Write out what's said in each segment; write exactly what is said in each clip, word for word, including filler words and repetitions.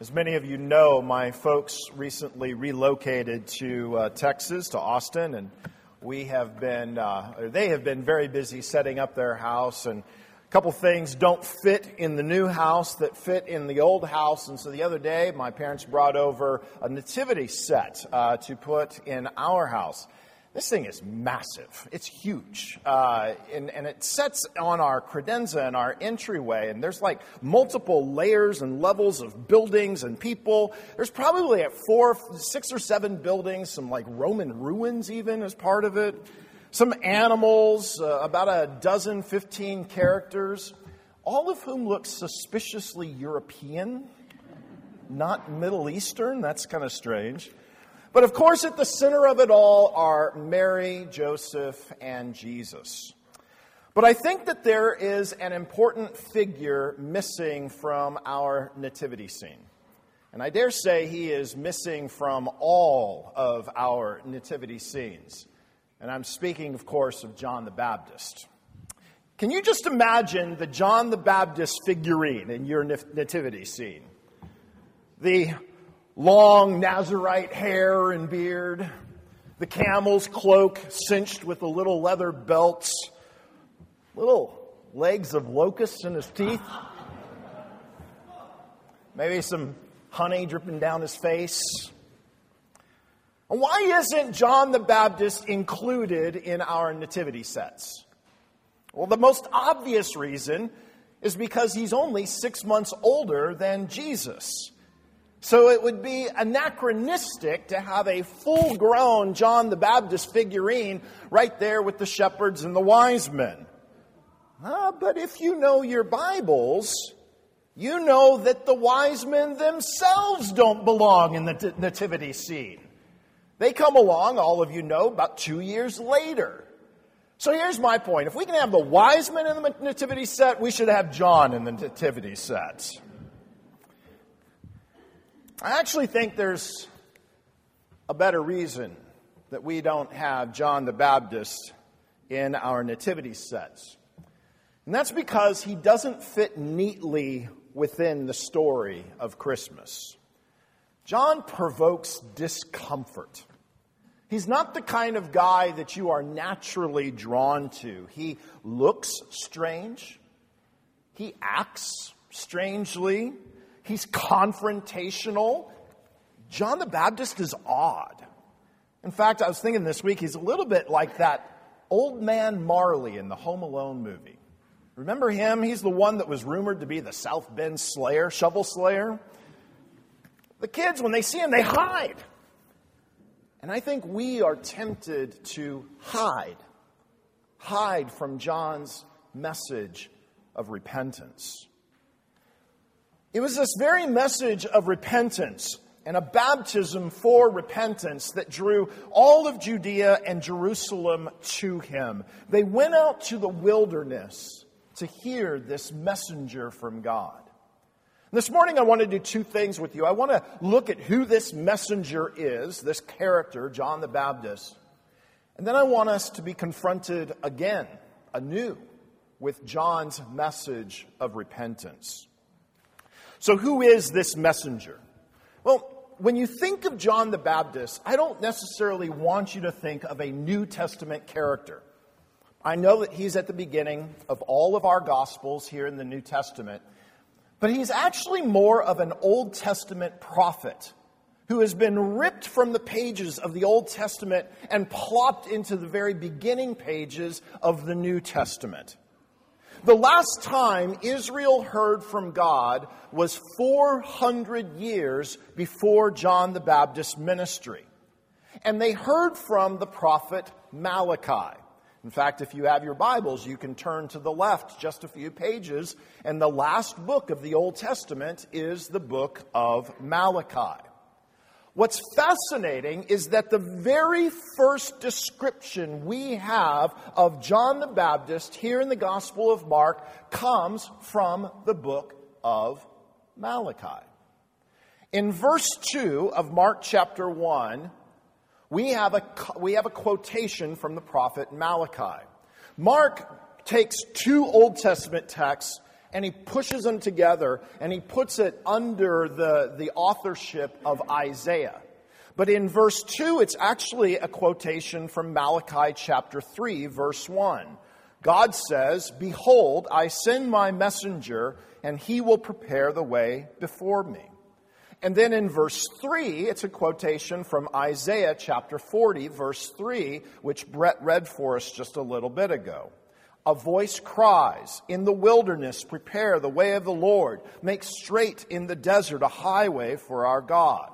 As many of you know, my folks recently relocated to uh, Texas, to Austin, and we have been, uh, they have been very busy setting up their house, and a couple things don't fit in the new house that fit in the old house, and so the other day my parents brought over a nativity set uh, to put in our house. This thing is massive. It's huge. Uh, and, and it sets on our credenza and our entryway. And there's like multiple layers and levels of buildings and people. There's probably at four, six or seven buildings, some like Roman ruins even as part of it. Some animals, uh, about a dozen, fifteen characters, all of whom look suspiciously European, not Middle Eastern. That's kind of strange. But of course, at the center of it all are Mary, Joseph, and Jesus. But I think that there is an important figure missing from our nativity scene. And I dare say he is missing from all of our nativity scenes. And I'm speaking, of course, of John the Baptist. Can you just imagine the John the Baptist figurine in your nativity scene? The long Nazarite hair and beard, the camel's cloak cinched with the little leather belts, little legs of locusts in his teeth, maybe some honey dripping down his face. And why isn't John the Baptist included in our nativity sets? Well, the most obvious reason is because he's only six months older than Jesus. So it would be anachronistic to have a full-grown John the Baptist figurine right there with the shepherds and the wise men. Ah, but if you know your Bibles, you know that the wise men themselves don't belong in the nativity scene. They come along, all of you know, about two years later. So here's my point. If we can have the wise men in the nativity set, we should have John in the nativity set. I actually think there's a better reason that we don't have John the Baptist in our nativity sets. And that's because he doesn't fit neatly within the story of Christmas. John provokes discomfort. He's not the kind of guy that you are naturally drawn to. He looks strange. He acts strangely. He's confrontational. John the Baptist is odd. In fact, I was thinking this week, he's a little bit like that old man Marley in the Home Alone movie. Remember him? He's the one that was rumored to be the South Bend Slayer, Shovel Slayer. The kids, when they see him, they hide. And I think we are tempted to hide. Hide from John's message of repentance. It was this very message of repentance and a baptism for repentance that drew all of Judea and Jerusalem to him. They went out to the wilderness to hear this messenger from God. This morning I want to do two things with you. I want to look at who this messenger is, this character, John the Baptist. And then I want us to be confronted again, anew, with John's message of repentance. So who is this messenger? Well, when you think of John the Baptist, I don't necessarily want you to think of a New Testament character. I know that he's at the beginning of all of our Gospels here in the New Testament, but he's actually more of an Old Testament prophet who has been ripped from the pages of the Old Testament and plopped into the very beginning pages of the New Testament. The last time Israel heard from God was four hundred years before John the Baptist's ministry. And they heard from the prophet Malachi. In fact, if you have your Bibles, you can turn to the left just a few pages, and the last book of the Old Testament is the book of Malachi. What's fascinating is that the very first description we have of John the Baptist here in the Gospel of Mark comes from the book of Malachi. In verse two of Mark chapter one, we have a, we have a quotation from the prophet Malachi. Mark takes two Old Testament texts and he pushes them together, and he puts it under the, the authorship of Isaiah. But in verse two, it's actually a quotation from Malachi chapter three, verse one. God says, "Behold, I send my messenger, and he will prepare the way before me." And then in verse three, it's a quotation from Isaiah chapter forty, verse three, which Brett read for us just a little bit ago. "A voice cries, 'In the wilderness, prepare the way of the Lord. Make straight in the desert a highway for our God.'"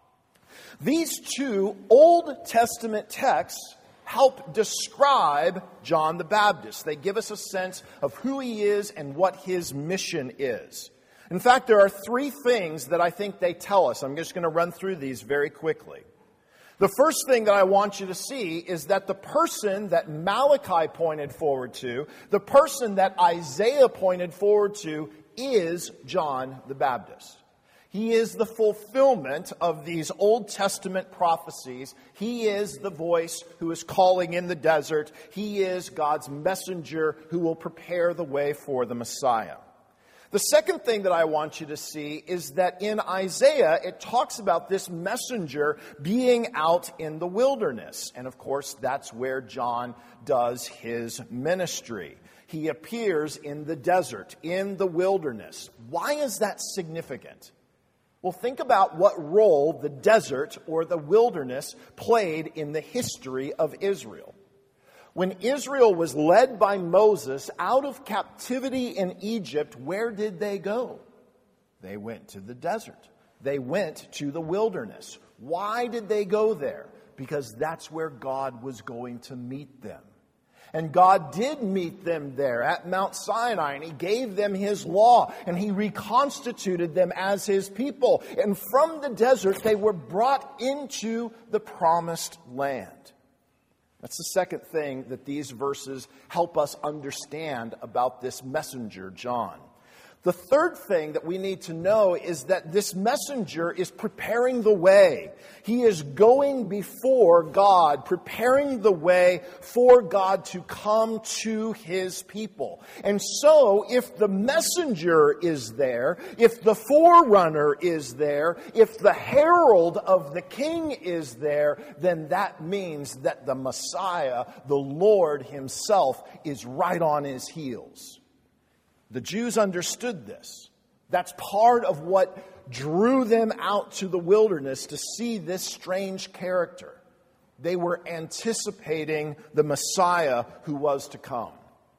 These two Old Testament texts help describe John the Baptist. They give us a sense of who he is and what his mission is. In fact, there are three things that I think they tell us. I'm just going to run through these very quickly. The first thing that I want you to see is that the person that Malachi pointed forward to, the person that Isaiah pointed forward to, is John the Baptist. He is the fulfillment of these Old Testament prophecies. He is the voice who is calling in the desert. He is God's messenger who will prepare the way for the Messiah. The second thing that I want you to see is that in Isaiah, it talks about this messenger being out in the wilderness. And of course, that's where John does his ministry. He appears in the desert, in the wilderness. Why is that significant? Well, think about what role the desert or the wilderness played in the history of Israel. When Israel was led by Moses out of captivity in Egypt, where did they go? They went to the desert. They went to the wilderness. Why did they go there? Because that's where God was going to meet them. And God did meet them there at Mount Sinai, and he gave them his law, and he reconstituted them as his people. And from the desert, they were brought into the promised land. That's the second thing that these verses help us understand about this messenger, John. The third thing that we need to know is that this messenger is preparing the way. He is going before God, preparing the way for God to come to his people. And so, if the messenger is there, if the forerunner is there, if the herald of the king is there, then that means that the Messiah, the Lord himself, is right on his heels. The Jews understood this. That's part of what drew them out to the wilderness to see this strange character. They were anticipating the Messiah who was to come.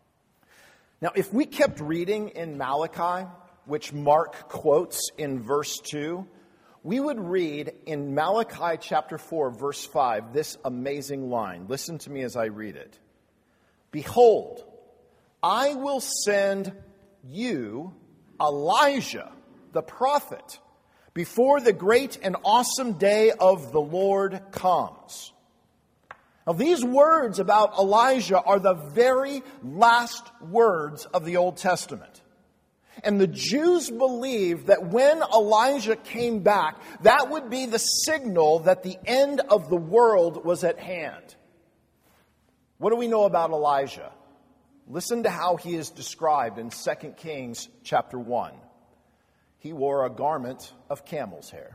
Now, if we kept reading in Malachi, which Mark quotes in verse two, we would read in Malachi chapter four, verse five, this amazing line. Listen to me as I read it. "Behold, I will send you, Elijah, the prophet, before the great and awesome day of the Lord comes." Now, these words about Elijah are the very last words of the Old Testament. And the Jews believed that when Elijah came back, that would be the signal that the end of the world was at hand. What do we know about Elijah? Listen to how he is described in Second Kings chapter one. He wore a garment of camel's hair.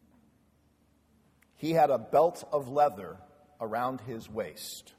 He had a belt of leather around his waist.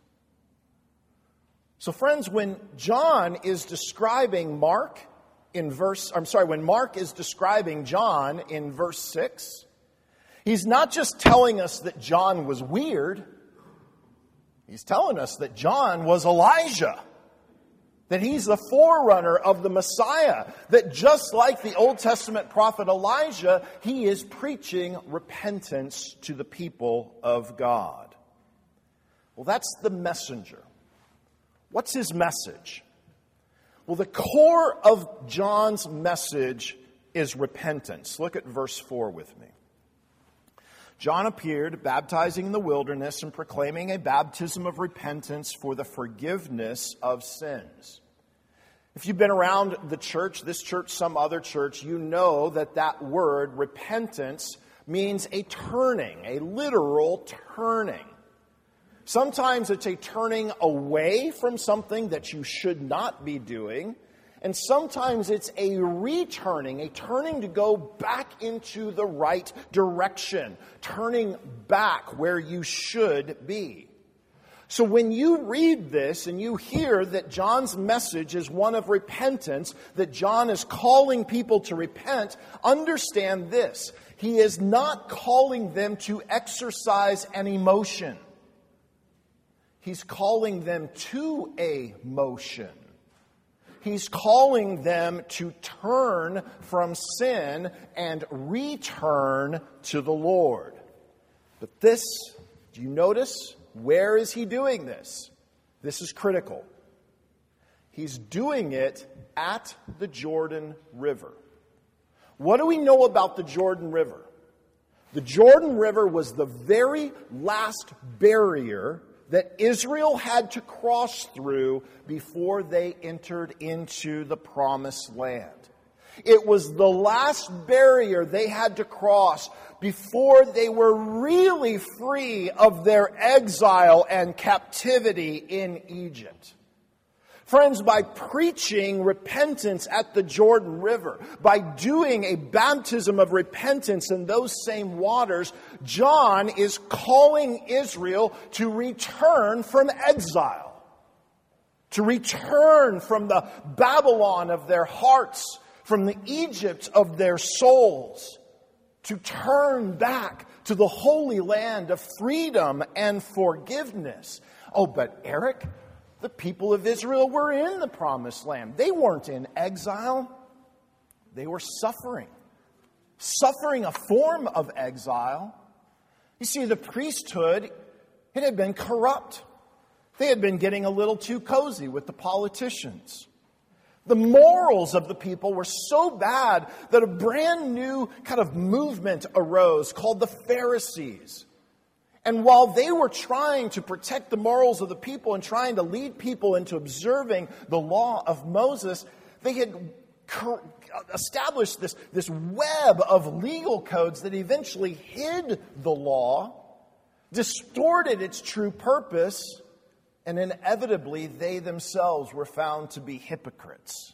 So friends, when John is describing Mark in verse, I'm sorry, when Mark is describing John in verse six, he's not just telling us that John was weird. He's telling us that John was Elijah. That he's the forerunner of the Messiah. That just like the Old Testament prophet Elijah, he is preaching repentance to the people of God. Well, that's the messenger. What's his message? Well, the core of John's message is repentance. Look at verse four with me. "John appeared, baptizing in the wilderness and proclaiming a baptism of repentance for the forgiveness of sins." If you've been around the church, this church, some other church, you know that that word, repentance, means a turning, a literal turning. Sometimes it's a turning away from something that you should not be doing, And sometimes it's a returning, a turning to go back into the right direction, turning back where you should be. So when you read this and you hear that John's message is one of repentance, that John is calling people to repent, understand this. He is not calling them to exercise an emotion. He's calling them to a motion. He's calling them to turn from sin and return to the Lord. But this, do you notice? Where is he doing this? This is critical. He's doing it at the Jordan River. What do we know about the Jordan River? The Jordan River was the very last barrier that Israel had to cross through before they entered into the Promised Land. It was the last barrier they had to cross before they were really free of their exile and captivity in Egypt. Friends, by preaching repentance at the Jordan River, by doing a baptism of repentance in those same waters, John is calling Israel to return from exile, to return from the Babylon of their hearts, from the Egypt of their souls, to turn back to the Holy Land of freedom and forgiveness. Oh, but Eric, the people of Israel were in the Promised Land. They weren't in exile. They were suffering. Suffering a form of exile. You see, the priesthood, it had been corrupt. They had been getting a little too cozy with the politicians. The morals of the people were so bad that a brand new kind of movement arose called the Pharisees. And while they were trying to protect the morals of the people and trying to lead people into observing the law of Moses, they had established this, this web of legal codes that eventually hid the law, distorted its true purpose, and inevitably they themselves were found to be hypocrites.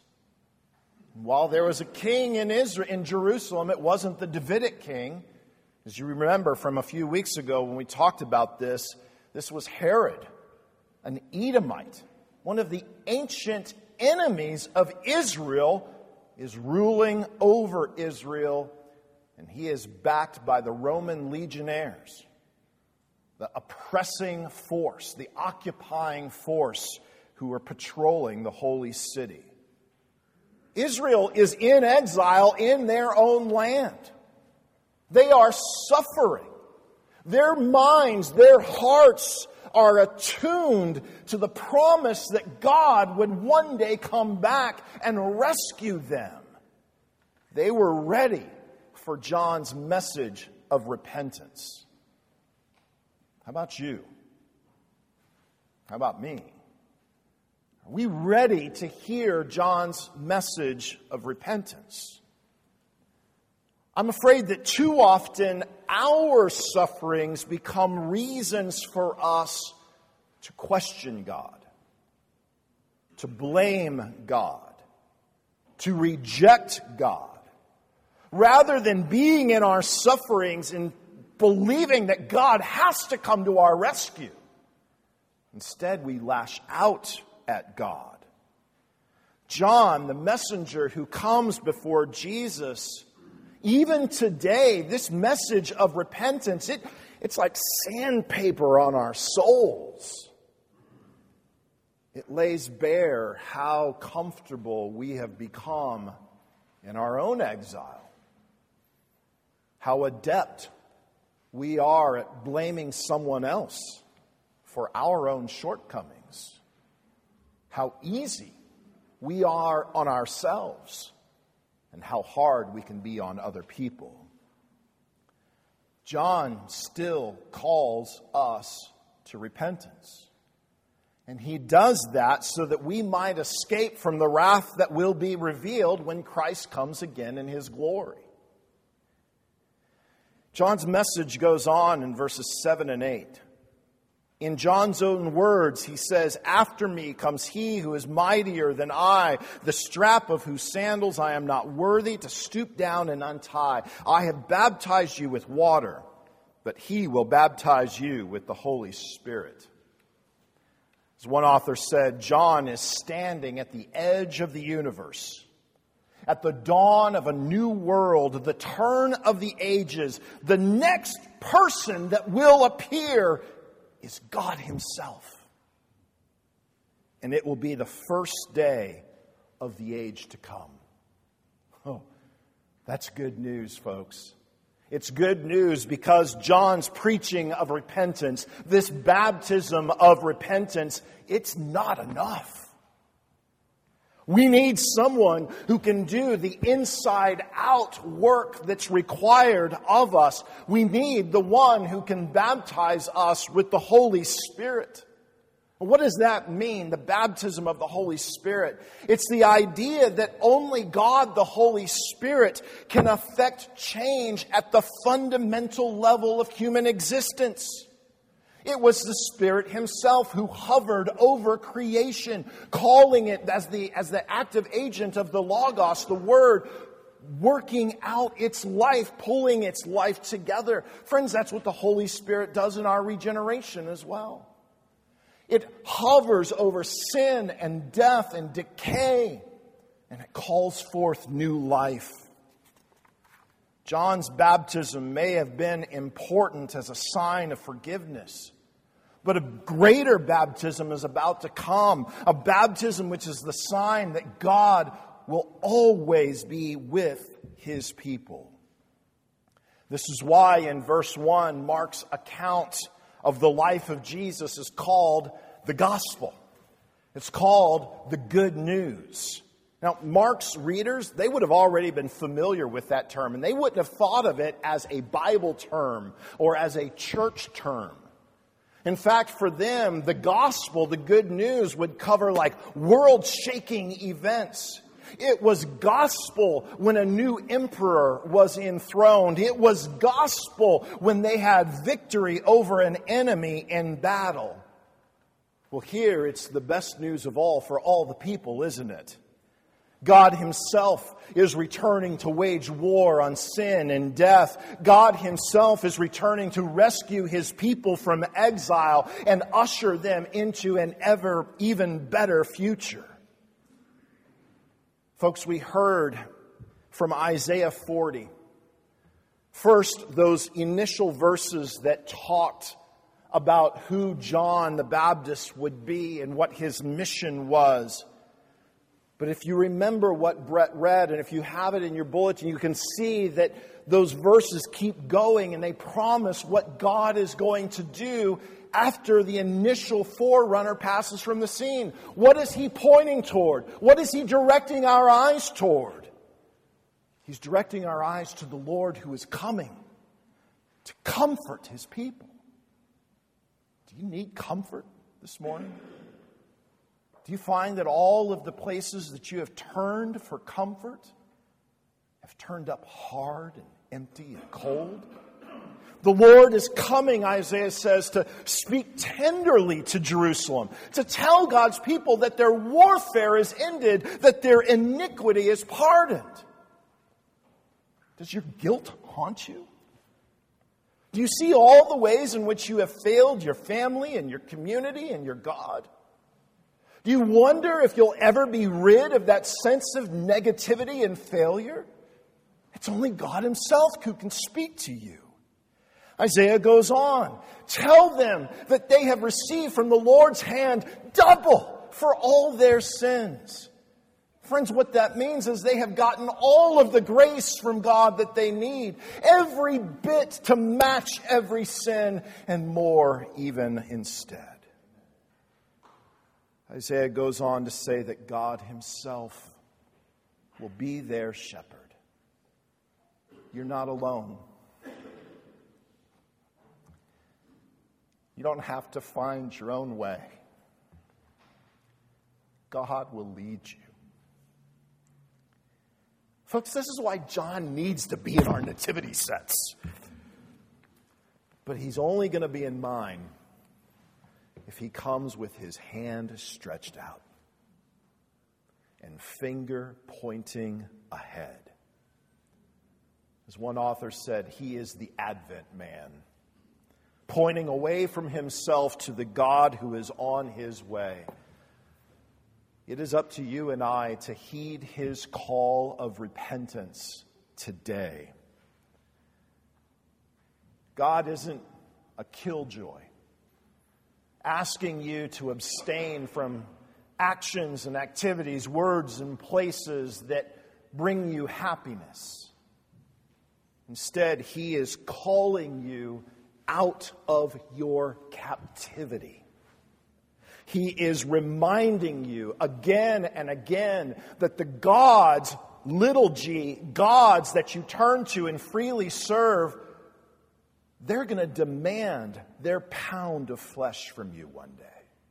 While there was a king in Israel, in Jerusalem, it wasn't the Davidic king. As you remember from a few weeks ago when we talked about this, this was Herod, an Edomite. One of the ancient enemies of Israel is ruling over Israel, and he is backed by the Roman legionnaires, the oppressing force, the occupying force who are patrolling the holy city. Israel is in exile in their own land. They are suffering. Their minds, their hearts are attuned to the promise that God would one day come back and rescue them. They were ready for John's message of repentance. How about you? How about me? Are we ready to hear John's message of repentance? I'm afraid that too often our sufferings become reasons for us to question God, to blame God, to reject God, rather than being in our sufferings and believing that God has to come to our rescue. Instead, we lash out at God. John, the messenger who comes before Jesus, even today, this message of repentance, it, it's like sandpaper on our souls. It lays bare how comfortable we have become in our own exile. How adept we are at blaming someone else for our own shortcomings. How easy we are on ourselves, and how hard we can be on other people. John still calls us to repentance. And he does that so that we might escape from the wrath that will be revealed when Christ comes again in his glory. John's message goes on in verses seven and eight. In John's own words, he says, "After me comes he who is mightier than I, the strap of whose sandals I am not worthy to stoop down and untie. I have baptized you with water, but he will baptize you with the Holy Spirit." As one author said, John is standing at the edge of the universe, at the dawn of a new world, the turn of the ages. The next person that will appear is God himself. And it will be the first day of the age to come. Oh, that's good news, folks. It's good news because John's preaching of repentance, this baptism of repentance, it's not enough. We need someone who can do the inside-out work that's required of us. We need the one who can baptize us with the Holy Spirit. What does that mean, the baptism of the Holy Spirit? It's the idea that only God, the Holy Spirit, can affect change at the fundamental level of human existence. It was the Spirit himself who hovered over creation, calling it as the, as the active agent of the Logos, the Word, working out its life, pulling its life together. Friends, that's what the Holy Spirit does in our regeneration as well. It hovers over sin and death and decay, and it calls forth new life. John's baptism may have been important as a sign of forgiveness, but a greater baptism is about to come, a baptism which is the sign that God will always be with his people. This is why in verse one, Mark's account of the life of Jesus is called the gospel. It's called the good news. Now, Mark's readers, they would have already been familiar with that term, and they wouldn't have thought of it as a Bible term or as a church term. In fact, for them, the gospel, the good news, would cover like world-shaking events. It was gospel when a new emperor was enthroned. It was gospel when they had victory over an enemy in battle. Well, here it's the best news of all for all the people, isn't it? God himself is returning to wage war on sin and death. God himself is returning to rescue his people from exile and usher them into an ever even better future. Folks, we heard from Isaiah forty. First, those initial verses that talked about who John the Baptist would be and what his mission was. But if you remember what Brett read, and if you have it in your bulletin, you can see that those verses keep going and they promise what God is going to do after the initial forerunner passes from the scene. What is he pointing toward? What is he directing our eyes toward? He's directing our eyes to the Lord who is coming to comfort his people. Do you need comfort this morning? Do you find that all of the places that you have turned for comfort have turned up hard and empty and cold? The Lord is coming, Isaiah says, to speak tenderly to Jerusalem, to tell God's people that their warfare is ended, that their iniquity is pardoned. Does your guilt haunt you? Do you see all the ways in which you have failed your family and your community and your God? Do you wonder if you'll ever be rid of that sense of negativity and failure? It's only God himself who can speak to you. Isaiah goes on. Tell them that they have received from the Lord's hand double for all their sins. Friends, what that means is they have gotten all of the grace from God that they need. Every bit to match every sin and more even instead. Isaiah goes on to say that God himself will be their shepherd. You're not alone. You don't have to find your own way. God will lead you. Folks, this is why John needs to be in our nativity sets. But he's only going to be in mine if he comes with his hand stretched out and finger pointing ahead. As one author said, he is the Advent man, pointing away from himself to the God who is on his way. It is up to you and I to heed his call of repentance today. God isn't a killjoy, asking you to abstain from actions and activities, words and places that bring you happiness. Instead, he is calling you out of your captivity. He is reminding you again and again that the gods, little g, gods that you turn to and freely serve, they're going to demand their pound of flesh from you one day.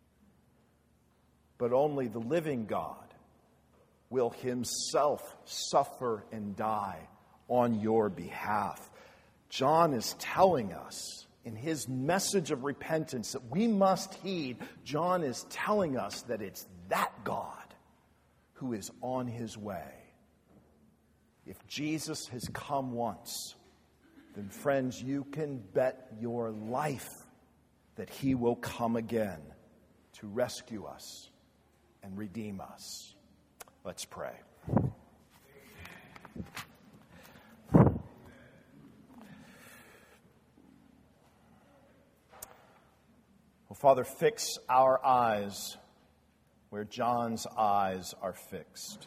But only the living God will himself suffer and die on your behalf. John is telling us in his message of repentance that we must heed. John is telling us that it's that God who is on his way. If Jesus has come once, then friends, you can bet your life that he will come again to rescue us and redeem us. Let's pray. Well, Father, fix our eyes where John's eyes are fixed.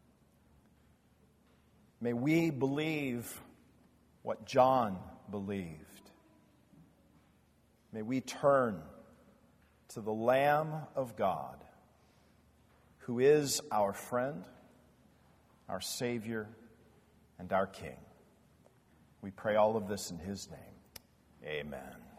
May we believe what John believed. May we turn to the Lamb of God, who is our friend, our Savior, and our King. We pray all of this in his name. Amen.